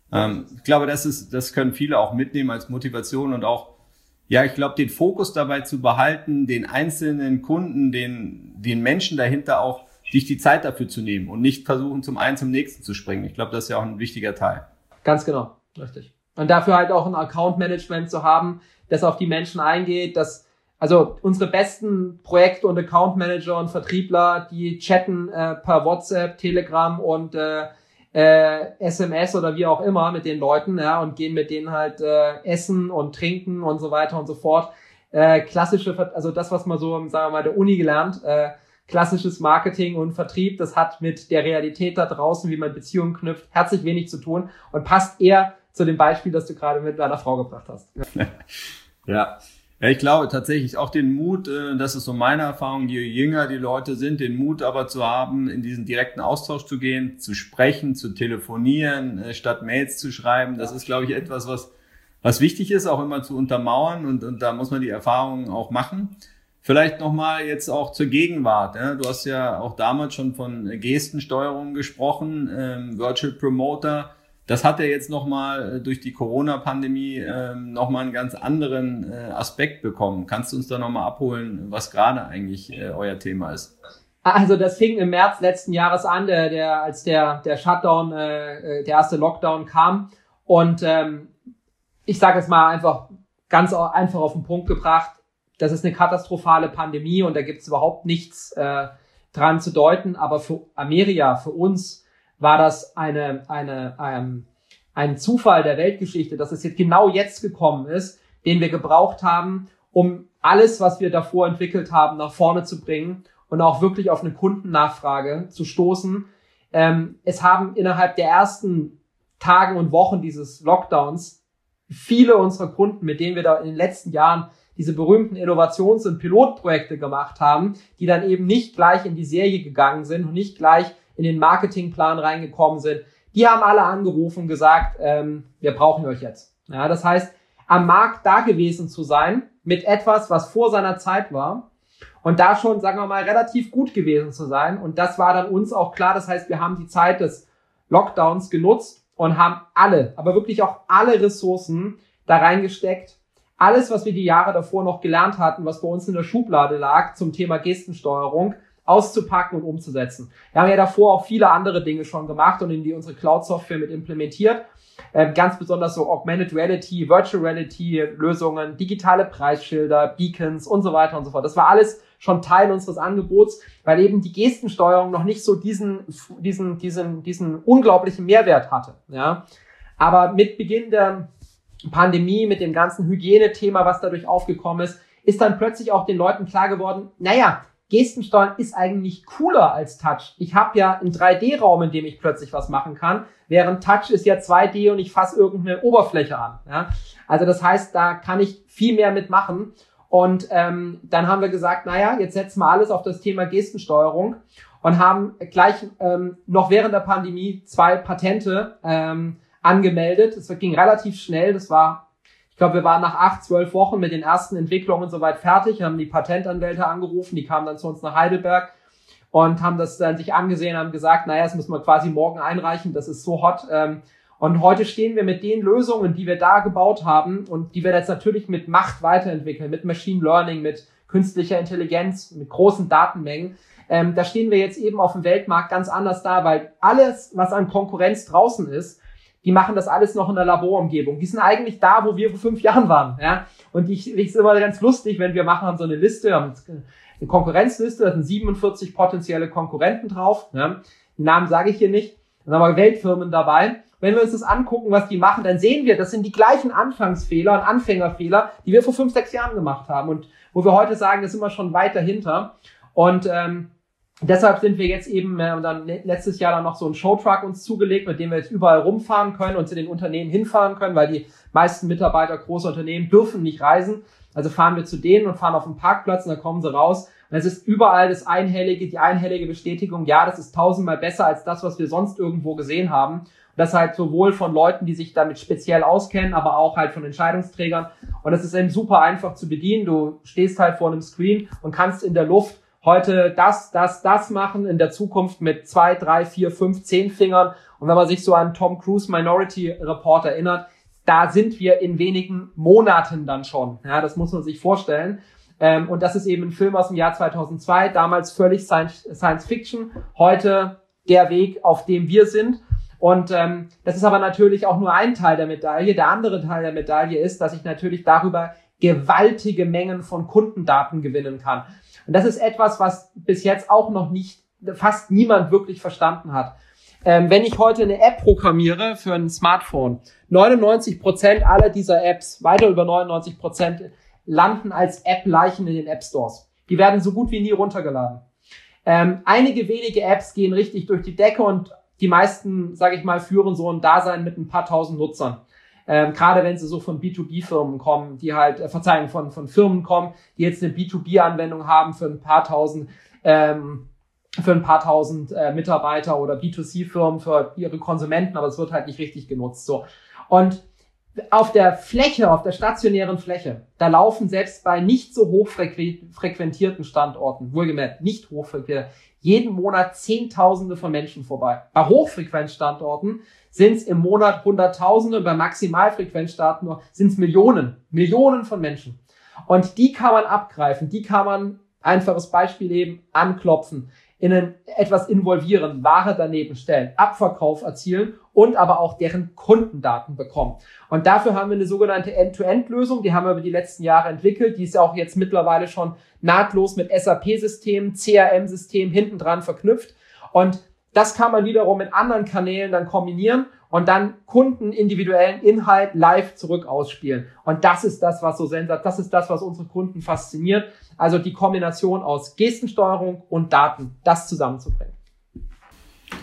C: Ich glaube, das ist, das können viele auch mitnehmen als Motivation und auch, ja, ich glaube, den Fokus dabei zu behalten, den einzelnen Kunden, den, den Menschen dahinter auch, sich die Zeit dafür zu nehmen und nicht versuchen, zum einen zum nächsten zu springen. Ich glaube, das ist ja auch ein wichtiger Teil.
D: Ganz genau, richtig. Und dafür halt auch ein Account-Management zu haben, das auf die Menschen eingeht, dass, also unsere besten Projekte und Account-Manager und Vertriebler, die chatten äh, per WhatsApp, Telegram und äh, Äh, S M S oder wie auch immer mit den Leuten, ja, und gehen mit denen halt äh, essen und trinken und so weiter und so fort. Äh, klassische, also das, was man so, sagen wir mal, der Uni gelernt, äh, klassisches Marketing und Vertrieb, das hat mit der Realität da draußen, wie man Beziehungen knüpft, herzlich wenig zu tun und passt eher zu dem Beispiel, das du gerade mit deiner Frau gebracht hast.
C: Ja. Ja. Ja, ich glaube tatsächlich auch den Mut, das ist so meine Erfahrung, je jünger die Leute sind, den Mut aber zu haben, in diesen direkten Austausch zu gehen, zu sprechen, zu telefonieren, statt Mails zu schreiben. Das ist, glaube ich, etwas, was was wichtig ist, auch immer zu untermauern und, und da muss man die Erfahrungen auch machen. Vielleicht nochmal jetzt auch zur Gegenwart. Ja? Du hast ja auch damals schon von Gestensteuerung gesprochen, ähm, Virtual Promoter. Das hat ja jetzt nochmal durch die Corona-Pandemie ähm, nochmal einen ganz anderen äh, Aspekt bekommen. Kannst du uns da nochmal abholen, was gerade eigentlich äh, euer Thema ist?
D: Also das fing im März letzten Jahres an, der, der, als der, der Shutdown, äh, der erste Lockdown kam. Und ähm, ich sage es mal einfach ganz einfach auf den Punkt gebracht, das ist eine katastrophale Pandemie und da gibt es überhaupt nichts äh, dran zu deuten. Aber für Ameria, für uns, war das eine, eine, ein, ein Zufall der Weltgeschichte, dass es jetzt genau jetzt gekommen ist, den wir gebraucht haben, um alles, was wir davor entwickelt haben, nach vorne zu bringen und auch wirklich auf eine Kundennachfrage zu stoßen, ähm, es haben innerhalb der ersten Tagen und Wochen dieses Lockdowns viele unserer Kunden, mit denen wir da in den letzten Jahren diese berühmten Innovations- und Pilotprojekte gemacht haben, die dann eben nicht gleich in die Serie gegangen sind und nicht gleich in den Marketingplan reingekommen sind, die haben alle angerufen und gesagt, ähm, wir brauchen euch jetzt. Ja, das heißt, am Markt da gewesen zu sein mit etwas, was vor seiner Zeit war und da schon, sagen wir mal, relativ gut gewesen zu sein. Und das war dann uns auch klar. Das heißt, wir haben die Zeit des Lockdowns genutzt und haben alle, aber wirklich auch alle Ressourcen da reingesteckt. Alles, was wir die Jahre davor noch gelernt hatten, was bei uns in der Schublade lag zum Thema Gestensteuerung, auszupacken und umzusetzen. Wir haben ja davor auch viele andere Dinge schon gemacht und in die unsere Cloud-Software mit implementiert. Ähm, ganz besonders so Augmented Reality, Virtual Reality Lösungen, digitale Preisschilder, Beacons und so weiter und so fort. Das war alles schon Teil unseres Angebots, weil eben die Gestensteuerung noch nicht so diesen, diesen, diesen, diesen unglaublichen Mehrwert hatte. Ja, aber mit Beginn der Pandemie, mit dem ganzen Hygienethema, was dadurch aufgekommen ist, ist dann plötzlich auch den Leuten klar geworden, naja, Gestensteuern ist eigentlich cooler als Touch. Ich habe ja einen drei D Raum, in dem ich plötzlich was machen kann, während Touch ist ja zwei D und ich fasse irgendeine Oberfläche an. Ja? Also das heißt, da kann ich viel mehr mitmachen. Und ähm, dann haben wir gesagt, naja, jetzt setzen wir alles auf das Thema Gestensteuerung und haben gleich ähm, noch während der Pandemie zwei Patente ähm, angemeldet. Es ging relativ schnell, das war Ich glaube, wir waren nach acht, zwölf Wochen mit den ersten Entwicklungen soweit fertig, haben die Patentanwälte angerufen, die kamen dann zu uns nach Heidelberg und haben das dann sich angesehen, haben gesagt, naja, das müssen wir quasi morgen einreichen, das ist so hot. Und heute stehen wir mit den Lösungen, die wir da gebaut haben und die wir jetzt natürlich mit Macht weiterentwickeln, mit Machine Learning, mit künstlicher Intelligenz, mit großen Datenmengen. Da stehen wir jetzt eben auf dem Weltmarkt ganz anders da, weil alles, was an Konkurrenz draußen ist, die machen das alles noch in der Laborumgebung. Die sind eigentlich da, wo wir vor fünf Jahren waren. Ja? Und ich, ich ist immer ganz lustig, wenn wir machen haben so eine Liste, haben eine Konkurrenzliste, da sind siebenundvierzig potenzielle Konkurrenten drauf. Ja? Die Namen sage ich hier nicht. Dann haben wir Weltfirmen dabei. Wenn wir uns das angucken, was die machen, dann sehen wir, das sind die gleichen Anfangsfehler und Anfängerfehler, die wir vor fünf, sechs Jahren gemacht haben. Und wo wir heute sagen, das sind wir schon weit dahinter. Und ähm, deshalb sind wir jetzt eben äh, dann letztes Jahr dann noch so einen Showtruck uns zugelegt, mit dem wir jetzt überall rumfahren können und zu den Unternehmen hinfahren können, weil die meisten Mitarbeiter großer Unternehmen dürfen nicht reisen. Also fahren wir zu denen und fahren auf den Parkplatz und dann kommen sie raus. Und es ist überall das einhellige, die einhellige Bestätigung, ja, das ist tausendmal besser als das, was wir sonst irgendwo gesehen haben. Und das halt sowohl von Leuten, die sich damit speziell auskennen, aber auch halt von Entscheidungsträgern. Und das ist eben super einfach zu bedienen. Du stehst halt vor einem Screen und kannst in der Luft heute das, das, das machen, in der Zukunft mit zwei, drei, vier, fünf, zehn Fingern. Und wenn man sich so an Tom Cruise Minority Report erinnert, da sind wir in wenigen Monaten dann schon. Ja, das muss man sich vorstellen. Ähm, und das ist eben ein Film aus dem Jahr zweitausendzwei, damals völlig Science, Science Fiction, heute der Weg, auf dem wir sind. Und ähm, das ist aber natürlich auch nur ein Teil der Medaille. Der andere Teil der Medaille ist, dass ich natürlich darüber gewaltige Mengen von Kundendaten gewinnen kann. Und das ist etwas, was bis jetzt auch noch nicht, fast niemand wirklich verstanden hat. Ähm, wenn ich heute eine App programmiere für ein Smartphone, neunundneunzig Prozent aller dieser Apps, weiter über neunundneunzig Prozent, landen als App-Leichen in den App-Stores. Die werden so gut wie nie runtergeladen. Ähm, einige wenige Apps gehen richtig durch die Decke und die meisten, sage ich mal, führen so ein Dasein mit ein paar tausend Nutzern. Ähm, gerade wenn sie so von B zwei B Firmen kommen, die halt, äh, Verzeihung, von, von Firmen kommen, die jetzt eine B zwei B Anwendung haben für ein paar tausend, ähm, für ein paar tausend äh, Mitarbeiter oder B zwei C Firmen für ihre Konsumenten, aber es wird halt nicht richtig genutzt, so. Und auf der Fläche, auf der stationären Fläche, da laufen selbst bei nicht so hochfrequentierten Standorten, wohlgemerkt, nicht hochfrequentiert, jeden Monat Zehntausende von Menschen vorbei. Bei Hochfrequenzstandorten sind es im Monat Hunderttausende, bei Maximalfrequenzstandorten sind es Millionen, Millionen von Menschen. Und die kann man abgreifen, die kann man, einfaches Beispiel eben, anklopfen, in ein, etwas involvieren, Ware daneben stellen, Abverkauf erzielen und aber auch deren Kundendaten bekommen. Und dafür haben wir eine sogenannte End-to-End-Lösung, die haben wir über die letzten Jahre entwickelt, die ist ja auch jetzt mittlerweile schon nahtlos mit S A P-Systemen, C R M-Systemen hinten dran verknüpft. Und das kann man wiederum mit anderen Kanälen dann kombinieren und dann Kunden individuellen Inhalt live zurück ausspielen. Und das ist das, was so sensat, das ist das, was unsere Kunden fasziniert. Also die Kombination aus Gestensteuerung und Daten, das zusammenzubringen.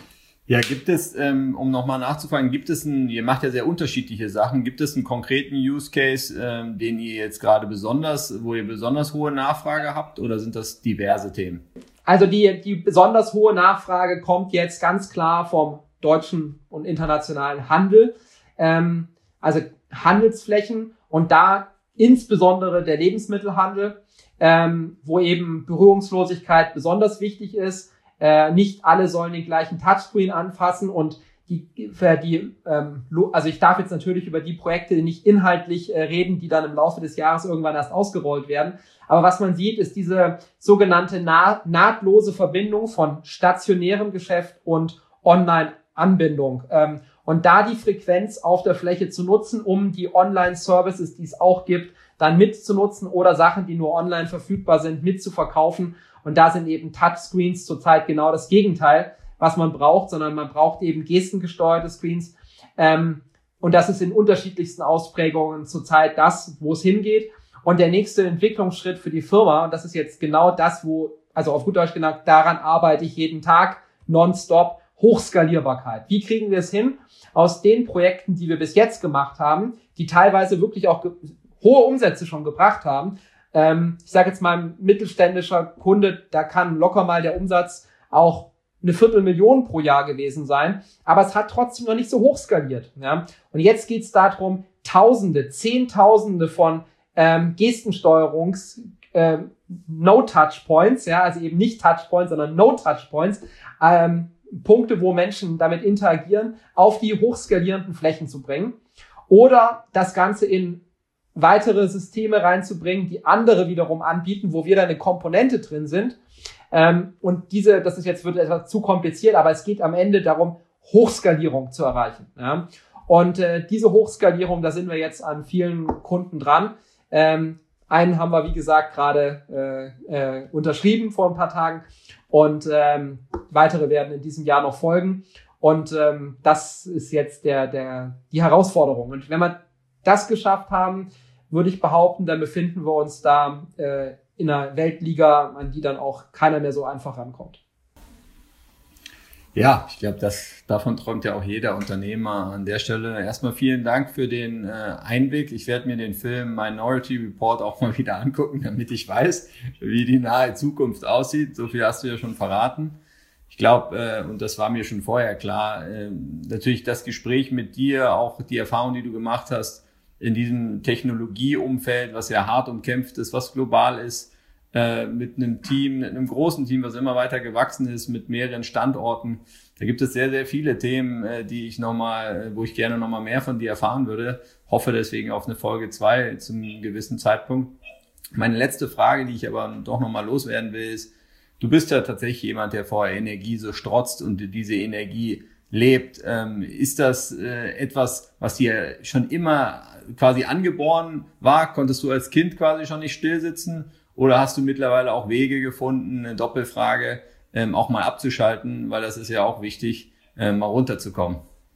C: Ja, gibt es, ähm, um nochmal nachzufragen, gibt es ein, ihr macht ja sehr unterschiedliche Sachen, gibt es einen konkreten Use Case, ähm, den ihr jetzt gerade besonders, wo ihr besonders hohe Nachfrage habt, oder sind das diverse Themen?
D: Also die, die besonders hohe Nachfrage kommt jetzt ganz klar vom deutschen und internationalen Handel, ähm, also Handelsflächen und da insbesondere der Lebensmittelhandel, ähm, wo eben Berührungslosigkeit besonders wichtig ist. Äh, nicht alle sollen den gleichen Touchscreen anfassen und die, für die, ähm, also ich darf jetzt natürlich über die Projekte nicht inhaltlich äh, reden, die dann im Laufe des Jahres irgendwann erst ausgerollt werden. Aber was man sieht, ist diese sogenannte nah, nahtlose Verbindung von stationärem Geschäft und Online-Anbindung. Ähm, und da die Frequenz auf der Fläche zu nutzen, um die Online-Services, die es auch gibt, dann mitzunutzen oder Sachen, die nur online verfügbar sind, mitzuverkaufen. Und da sind eben Touchscreens zurzeit genau das Gegenteil, was man braucht, sondern man braucht eben gestengesteuerte Screens. Ähm, und das ist in unterschiedlichsten Ausprägungen zurzeit das, wo es hingeht. Und der nächste Entwicklungsschritt für die Firma, und das ist jetzt genau das, wo, also auf gut Deutsch gesagt, daran arbeite ich jeden Tag, nonstop, Hochskalierbarkeit. Wie kriegen wir es hin, aus den Projekten, die wir bis jetzt gemacht haben, die teilweise wirklich auch ge- hohe Umsätze schon gebracht haben, Ähm, ich sage jetzt mal, ein mittelständischer Kunde, da kann locker mal der Umsatz auch eine Viertelmillion pro Jahr gewesen sein, aber es hat trotzdem noch nicht so hoch skaliert. Ja? Und jetzt geht es darum, Tausende, Zehntausende von ähm, Gestensteuerungs äh, No-Touch-Points, ja, also eben nicht Touchpoints, sondern No-Touch-Points, ähm, Punkte, wo Menschen damit interagieren, auf die hochskalierenden Flächen zu bringen oder das Ganze in weitere Systeme reinzubringen, die andere wiederum anbieten, wo wir da eine Komponente drin sind. Ähm, und diese, das ist jetzt wird etwas zu kompliziert, aber es geht am Ende darum, Hochskalierung zu erreichen. Ja? Und äh, diese Hochskalierung, da sind wir jetzt an vielen Kunden dran. Ähm, einen haben wir, wie gesagt, gerade äh, äh, unterschrieben vor ein paar Tagen und ähm, weitere werden in diesem Jahr noch folgen. Und ähm, das ist jetzt der, der, die Herausforderung. Und wenn wir das geschafft haben, würde ich behaupten, dann befinden wir uns da äh, in einer Weltliga, an die dann auch keiner mehr so einfach rankommt.
C: Ja, ich glaube, das davon träumt ja auch jeder Unternehmer an der Stelle. Erstmal vielen Dank für den äh, Einblick. Ich werde mir den Film Minority Report auch mal wieder angucken, damit ich weiß, wie die nahe Zukunft aussieht. So viel hast du ja schon verraten. Ich glaube, äh, und das war mir schon vorher klar, äh, natürlich das Gespräch mit dir, auch die Erfahrung, die du gemacht hast in diesem Technologieumfeld, was ja hart umkämpft ist, was global ist, äh, mit einem Team, mit einem großen Team, was immer weiter gewachsen ist, mit mehreren Standorten. Da gibt es sehr, sehr viele Themen, äh, die ich nochmal, wo ich gerne nochmal mehr von dir erfahren würde. Hoffe deswegen auf eine Folge zwei zum gewissen Zeitpunkt. Meine letzte Frage, die ich aber doch nochmal loswerden will, ist, du bist ja tatsächlich jemand, der vor Energie so strotzt und diese Energie lebt. Ähm, ist das äh, etwas, was dir schon immer quasi angeboren war? Konntest du als Kind quasi schon nicht still sitzen? Oder hast du mittlerweile auch Wege gefunden, eine Doppelfrage, ähm, auch mal abzuschalten? Weil das ist ja auch wichtig, ähm, mal runterzukommen.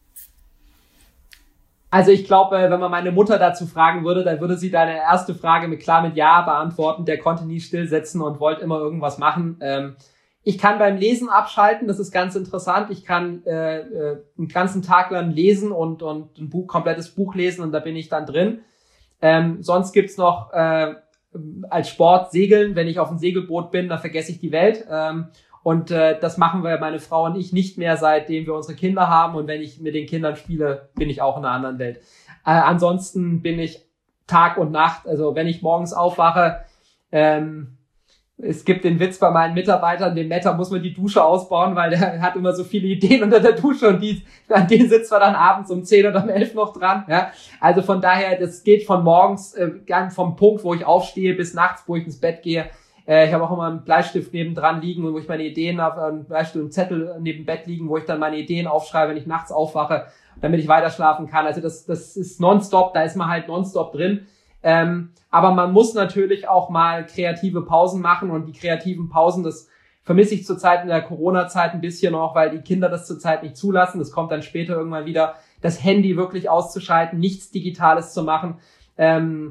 D: Also ich glaube, wenn man meine Mutter dazu fragen würde, dann würde sie deine erste Frage mit klar mit Ja beantworten. Der konnte nie still sitzen und wollte immer irgendwas machen. Ähm, Ich kann beim Lesen abschalten, das ist ganz interessant. Ich kann äh, äh, einen ganzen Tag lang lesen und und ein Buch, komplettes Buch lesen und da bin ich dann drin. Ähm, sonst gibt's noch äh, als Sport Segeln. Wenn ich auf dem Segelboot bin, dann vergesse ich die Welt. Ähm, und äh, das machen wir, meine Frau und ich, nicht mehr, seitdem wir unsere Kinder haben. Und wenn ich mit den Kindern spiele, bin ich auch in einer anderen Welt. Äh, ansonsten bin ich Tag und Nacht. Also wenn ich morgens aufwache, ähm, es gibt den Witz bei meinen Mitarbeitern, dem Meta muss man die Dusche ausbauen, weil der hat immer so viele Ideen unter der Dusche und die, an denen sitzt man dann abends um zehn oder um elf noch dran. Ja. Also von daher, das geht von morgens, äh, vom Punkt, wo ich aufstehe, bis nachts, wo ich ins Bett gehe. Äh, ich habe auch immer einen Bleistift nebendran liegen, wo ich meine Ideen auf einen Bleistift und Zettel neben dem Bett liegen, wo ich dann meine Ideen aufschreibe, wenn ich nachts aufwache, damit ich weiter schlafen kann. Also das, das ist nonstop, da ist man halt nonstop drin. Ähm, aber man muss natürlich auch mal kreative Pausen machen und die kreativen Pausen, das vermisse ich zurzeit in der Corona-Zeit ein bisschen noch, weil die Kinder das zurzeit nicht zulassen. Das kommt dann später irgendwann wieder, das Handy wirklich auszuschalten, nichts Digitales zu machen. Ähm,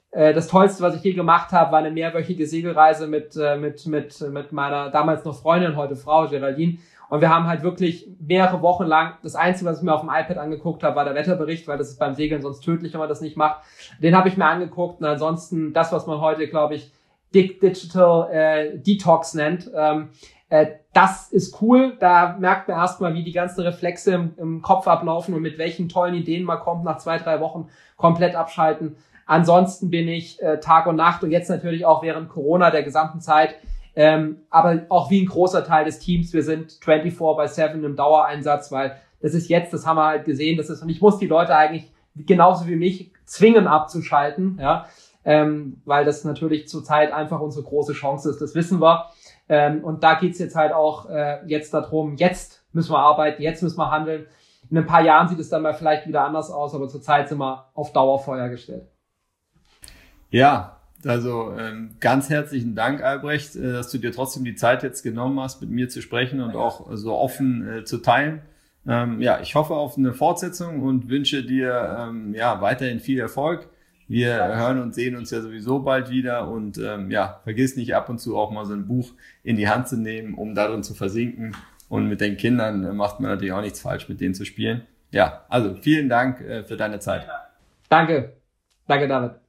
D: äh, das Tollste, was ich je gemacht habe, war eine mehrwöchige Segelreise mit, äh, mit, mit, mit meiner damals noch Freundin, heute Frau, Geraldine. Und wir haben halt wirklich mehrere Wochen lang, das Einzige, was ich mir auf dem iPad angeguckt habe, war der Wetterbericht, weil das ist beim Segeln sonst tödlich, wenn man das nicht macht. Den habe ich mir angeguckt und ansonsten das, was man heute, glaube ich, Digital äh, Detox nennt, ähm, äh, das ist cool. Da merkt man erstmal, wie die ganzen Reflexe im, im Kopf ablaufen und mit welchen tollen Ideen man kommt, nach zwei, drei Wochen komplett abschalten. Ansonsten bin ich äh, Tag und Nacht und jetzt natürlich auch während Corona der gesamten Zeit, ähm, aber auch wie ein großer Teil des Teams. Wir sind vierundzwanzig by seven im Dauereinsatz, weil das ist jetzt, das haben wir halt gesehen, das ist, und ich muss die Leute eigentlich genauso wie mich zwingen abzuschalten, ja, ähm, weil das natürlich zurzeit einfach unsere große Chance ist, das wissen wir. Ähm, und da geht's jetzt halt auch äh, jetzt darum, jetzt müssen wir arbeiten, jetzt müssen wir handeln. In ein paar Jahren sieht es dann mal vielleicht wieder anders aus, aber zurzeit sind wir auf Dauerfeuer gestellt.
C: Ja, also ähm, ganz herzlichen Dank, Albrecht, äh, dass du dir trotzdem die Zeit jetzt genommen hast, mit mir zu sprechen und auch so offen äh, zu teilen. Ähm, ja, ich hoffe auf eine Fortsetzung und wünsche dir ähm, ja weiterhin viel Erfolg. Wir hören und sehen uns ja sowieso bald wieder und ähm, ja, vergiss nicht ab und zu auch mal so ein Buch in die Hand zu nehmen, um darin zu versinken. Und mit den Kindern äh, macht man natürlich auch nichts falsch, mit denen zu spielen. Ja, also vielen Dank äh, für deine Zeit.
D: Danke. Danke, David.